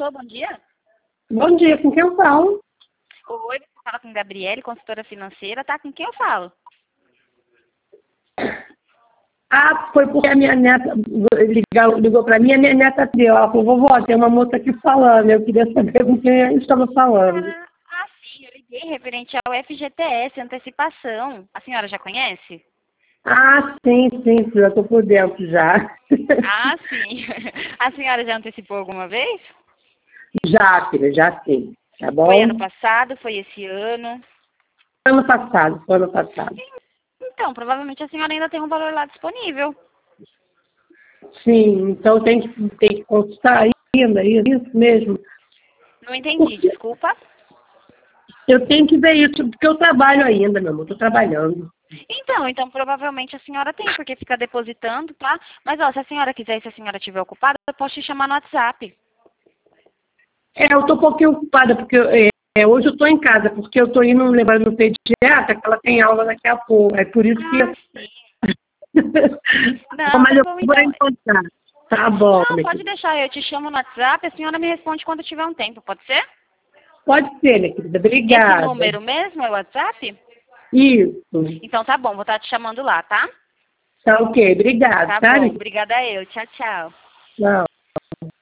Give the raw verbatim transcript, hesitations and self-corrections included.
Alô, bom dia. Bom dia, com quem eu falo? Oi, você fala com Gabriele, consultora financeira, tá? Com quem eu falo? Ah, foi porque a minha neta ligou, ligou para mim, a minha neta deu. Ela falou, vovó, tem uma moça aqui falando. Eu queria saber com quem eu estava falando. Ah, ah, sim, eu liguei referente ao F G T S, antecipação. A senhora já conhece? Ah, sim, sim, já estou por dentro já. Ah, sim. A senhora já antecipou alguma vez? Já, filha, já sim. Tá Foi ano bom? passado, foi esse ano? Ano passado, foi ano passado. Então, provavelmente a senhora ainda tem um valor lá disponível. Sim, então tem que, tem que consultar ainda, isso isso mesmo. Não entendi, Porque desculpa. eu tenho que ver isso, porque eu trabalho ainda, meu amor, estou trabalhando. Então, então provavelmente a senhora tem, porque fica depositando, tá? Mas, ó, se a senhora quiser e se a senhora estiver ocupada, eu posso te chamar no WhatsApp. É, eu estou um pouquinho ocupada, porque é, é, hoje eu estou em casa, porque eu estou indo levar no pediatra, que ela tem aula daqui a pouco. É por isso que. Ah, sim. Bom, Não, mas tá eu bom vou então. encontrar. Tá bom, Não, minha pode querida. deixar, eu te chamo no WhatsApp, a senhora me responde quando tiver um tempo, pode ser? Pode ser, minha querida. Esse Obrigada. número mesmo é o WhatsApp? Isso. Então tá bom, vou estar te chamando lá, tá? Tá ok. Obrigada, Tá tá? bom, minha querida? obrigada eu. Tchau, tchau. Tchau.